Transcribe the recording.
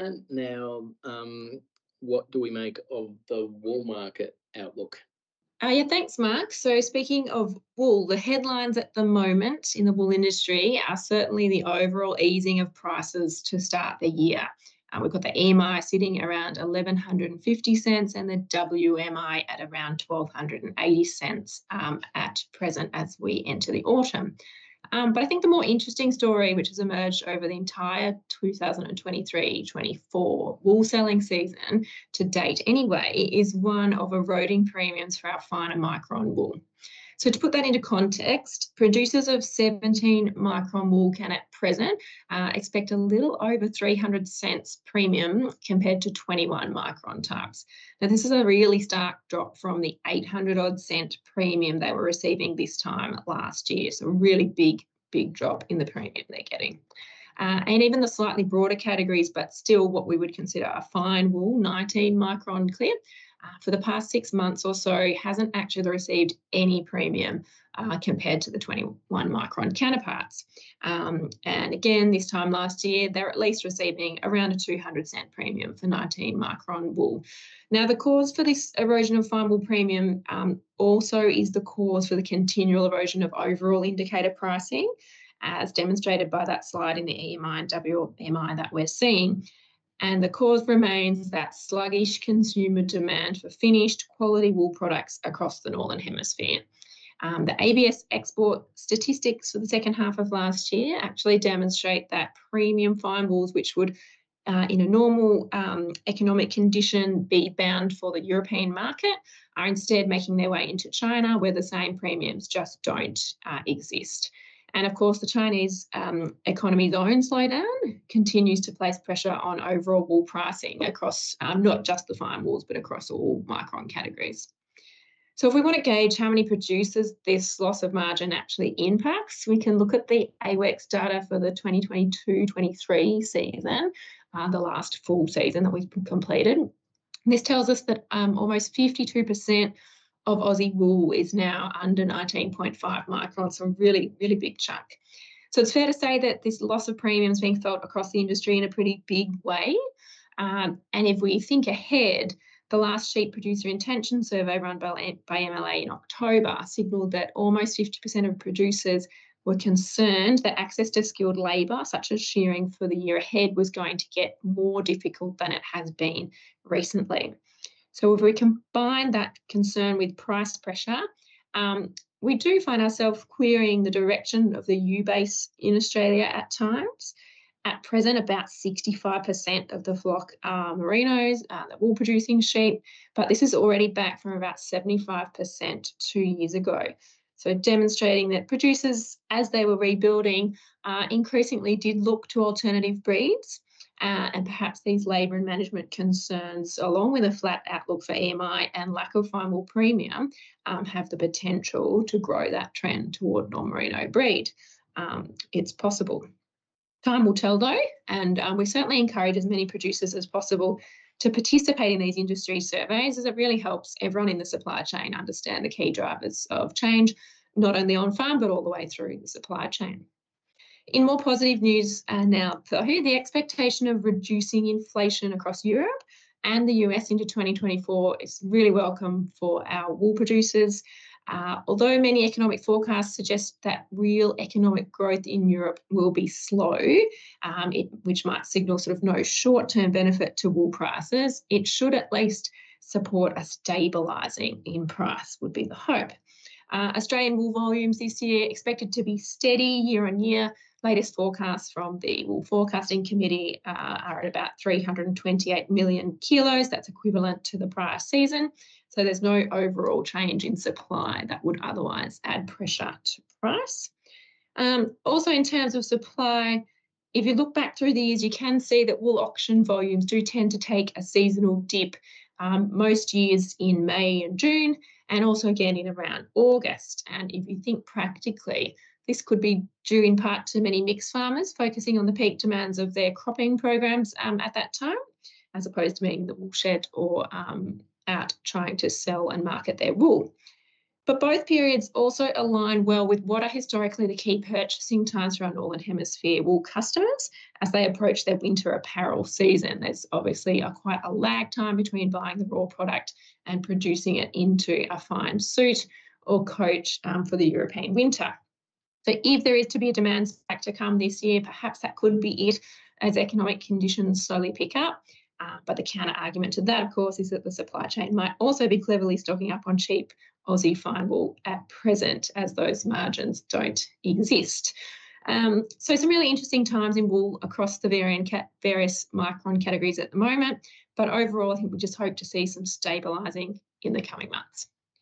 Now, what do we make of the wool market outlook? Yeah, thanks, Mark. So, speaking of wool, the headlines at the moment in the wool industry are certainly the overall easing of prices to start the year. We've got the EMI sitting around 1150 cents and the WMI at around 1280 cents at present as we enter the autumn. But I think the more interesting story, which has emerged over the entire 2023-24 wool selling season to date anyway, is one of eroding premiums for our finer micron wool. So to put that into context, producers of 17 micron wool can at present expect a little over 300 cents premium compared to 21 micron types. Now this is a really stark drop from the 800 odd cent premium they were receiving this time last year. So a really big drop in the premium they're getting. And even the slightly broader categories, but still what we would consider a fine wool, 19 micron clear, for the past 6 months or so hasn't actually received any premium compared to the 21 micron counterparts. And again, this time last year, they're at least receiving around a 200 cent premium for 19 micron wool. Now, the cause for this erosion of fine wool premium also is the cause for the continual erosion of overall indicator pricing, as demonstrated by that slide in the EMI and WMI that we're seeing. And the cause remains that sluggish consumer demand for finished quality wool products across the Northern Hemisphere. The ABS export statistics for the second half of last year actually demonstrate that premium fine wools, which would in a normal economic condition be bound for the European market, are instead making their way into China, where the same premiums just don't exist. And of course, the Chinese economy's own slowdown continues to place pressure on overall wool pricing across not just the fine wools, but across all micron categories. So if we want to gauge how many producers this loss of margin actually impacts, we can look at the AWEX data for the 2022-23 season, the last full season that we've completed. This tells us that almost 52% of Aussie wool is now under 19.5 microns, so a really big chunk. So it's fair to say that this loss of premium is being felt across the industry in a pretty big way. And if we think ahead, the last sheep producer intention survey run by MLA in October signalled that almost 50% of producers were concerned that access to skilled labour, such as shearing for the year ahead, was going to get more difficult than it has been recently. So if we combine that concern with price pressure, we do find ourselves querying the direction of the ewe-base in Australia at times. At present, about 65% of the flock are merinos, the wool-producing sheep, but this is already back from about 75% 2 years ago. So demonstrating that producers, as they were rebuilding, increasingly did look to alternative breeds. And perhaps these labour and management concerns, along with a flat outlook for EMI and lack of fine wool premium, have the potential to grow that trend toward non-merino breed. It's possible. Time will tell though, and we certainly encourage as many producers as possible to participate in these industry surveys, as it really helps everyone in the supply chain understand the key drivers of change, not only on farm but all the way through the supply chain. In more positive news now, though, the expectation of reducing inflation across Europe and the US into 2024 is really welcome for our wool producers. Although many economic forecasts suggest that real economic growth in Europe will be slow, which might signal sort of no short-term benefit to wool prices, it should at least support a stabilising in price, would be the hope. Australian wool volumes this year expected to be steady year on year. Latest forecasts from the Wool Forecasting Committee are at about 328 million kilos. That's equivalent to the prior season. So there's no overall change in supply that would otherwise add pressure to price. Also, in terms of supply, if you look back through the years, you can see that wool auction volumes do tend to take a seasonal dip most years in May and June, and also again in around August. And if you think practically, this could be due in part to many mixed farmers focusing on the peak demands of their cropping programs at that time, as opposed to being the wool shed or out trying to sell and market their wool. But both periods also align well with what are historically the key purchasing times for our Northern Hemisphere wool customers as they approach their winter apparel season. There's obviously quite a lag time between buying the raw product and producing it into a fine suit or coat for the European winter. So if there is to be a demand spike to come this year, perhaps that could be it as economic conditions slowly pick up. But the counter argument to that, of course, is that the supply chain might also be cleverly stocking up on cheap Aussie fine wool at present, as those margins don't exist. So some really interesting times in wool across the various micron categories at the moment. But overall, I think we just hope to see some stabilising in the coming months.